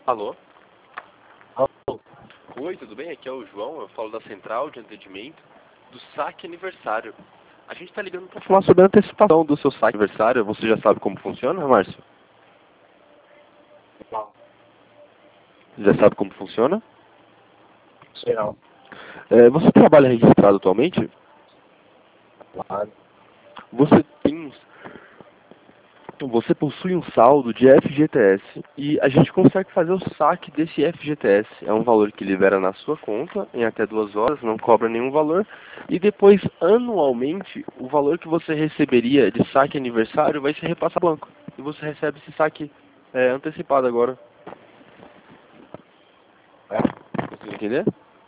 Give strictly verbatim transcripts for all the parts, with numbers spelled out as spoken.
Alô? Alô? Oi, tudo bem? Aqui é o João, eu falo da Central de Atendimento do saque aniversário. A gente tá ligando para falar sobre a antecipação do seu saque aniversário. Você já sabe como funciona, Márcio? Não, Já sabe como funciona? sei não. É, você trabalha registrado atualmente? Claro. Você tem uns- Você possui um saldo de F G T S e a gente consegue fazer o saque desse F G T S. É um valor que libera na sua conta em até duas horas, não cobra nenhum valor. E depois, anualmente, o valor que você receberia de saque aniversário vai ser repassado ao banco. E você recebe esse saque é, antecipado agora. É? Você entender?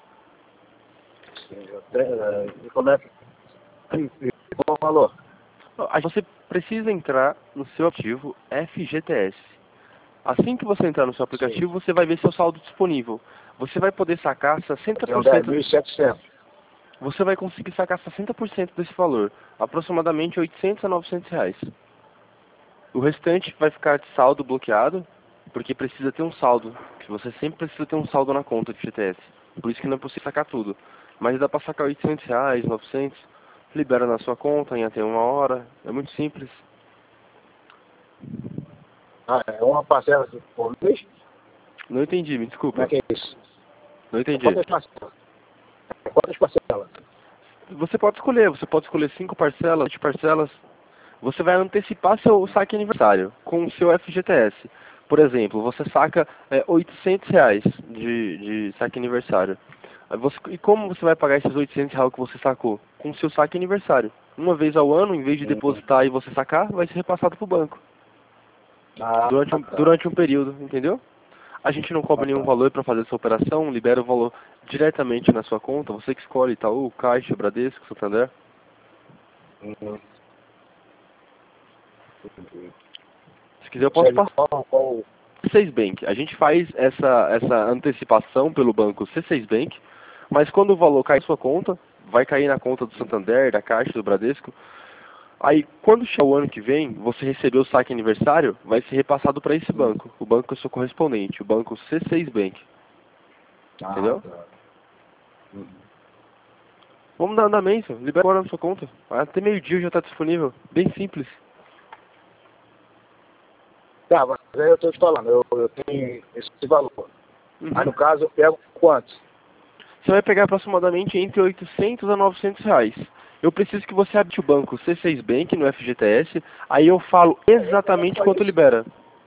Sim, eu tenho, é, e como é que... e qual o valor? Aí você precisa entrar no seu aplicativo F G T S. Assim que você entrar no seu Sim, aplicativo, você vai ver seu saldo disponível. Você vai poder sacar sessenta tem por dez cento mil e setecentos. Você vai conseguir sacar sessenta por cento desse valor, aproximadamente oitocentos a novecentos reais. O restante vai ficar de saldo bloqueado, porque precisa ter um saldo. Você sempre precisa ter um saldo na conta de F G T S. Por isso que não é possível sacar tudo. Mas dá para sacar oitocentos reais, novecentos, libera na sua conta em até uma hora. É muito simples. Ah, é uma parcela por mês? Não entendi, me Como é desculpa. que é isso? Não É entendi. quantas parcelas? É quantas parcelas? Você pode escolher, você pode escolher cinco parcelas, sete parcelas. Você vai antecipar seu saque aniversário com o seu F G T S. Por exemplo, você saca é, oitocentos reais de, de saque aniversário. Aí você- e como você vai pagar esses oitocentos reais que você sacou? Com o seu saque aniversário. Uma vez ao ano, em vez de Hum. depositar e você sacar, vai ser repassado para o banco. Ah, Durante um, tá. durante um período, entendeu? A gente não cobra Ah, nenhum tá. valor para fazer essa operação, libera o valor diretamente na sua conta. Você que escolhe Itaú, Caixa, Bradesco, Santander. Hum. Se quiser eu posso Segue passar. qual, qual... C seis Bank. A gente faz essa, essa antecipação pelo banco C seis Bank, mas quando o valor cai em sua conta, vai cair na conta do Santander, da Caixa, do Bradesco. Aí, quando chegar o ano que vem, você recebeu o saque aniversário, vai ser repassado para esse Hum. banco, o banco é seu correspondente, o banco C seis Bank. Ah, Entendeu? tá. Hum. Vamos dar andamento, libera agora na sua conta. Até meio-dia já está disponível. Bem simples. Tá, mas aí eu estou te falando, eu, eu tenho esse valor. Aí Uhum. no caso eu pego quanto? Você vai pegar aproximadamente entre oitocentos a novecentos reais. Eu preciso que você abra o banco C seis Bank no F G T S, aí eu falo exatamente Só quanto isso. libera.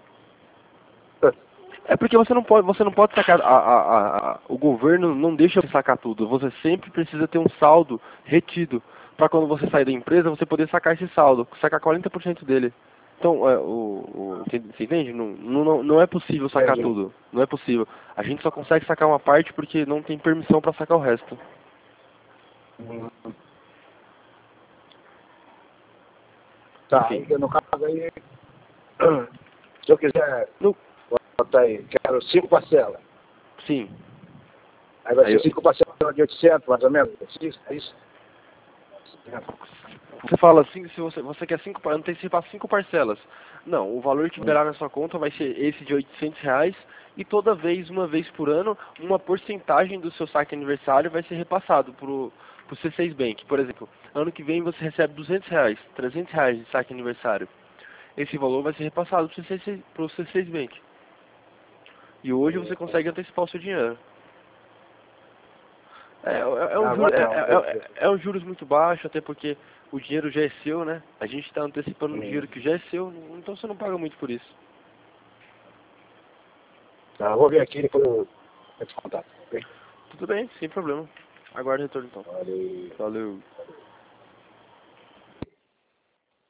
É porque você não pode, você não pode sacar, a, a, a, a- o governo não deixa você sacar tudo. Você sempre precisa ter um saldo retido, para quando você sair da empresa, você poder sacar esse saldo, sacar quarenta por cento dele. Então, é, o, o, entende- você entende? Não, não, não é possível sacar Entendi. tudo. Não é possível. A gente só consegue sacar uma parte porque não tem permissão para sacar o resto. Hum. Tá, Enfim. aí, no caso aí, se eu quiser No, botar aí, quero cinco parcelas. sim. Aí vai Aí ser eu- cinco parcelas de oitocentos, mais ou menos. É isso? É isso? Você fala assim, se você, você quer cinco, par- antecipar cinco parcelas. Não, o valor que Hum. liberar na sua conta vai ser esse de oitocentos reais e toda vez, uma vez por ano, uma porcentagem do seu saque aniversário vai ser repassado pro, pro C seis Bank. Por exemplo, ano que vem você recebe duzentos reais, trezentos reais de saque aniversário. Esse valor vai ser repassado pro C seis, pro C seis Bank. E hoje você consegue antecipar o seu dinheiro. É, é, é um juro, Agora é, não. é, Eu, é, é um juros muito baixo, até porque o dinheiro já é seu, né? A gente está antecipando um hum. dinheiro que já é seu, então você não paga muito por isso. Tá, eu vou ver aqui e depois eu eu te contato. Ok? Tudo bem, sem problema. Aguarde o retorno então. Valeu. Valeu.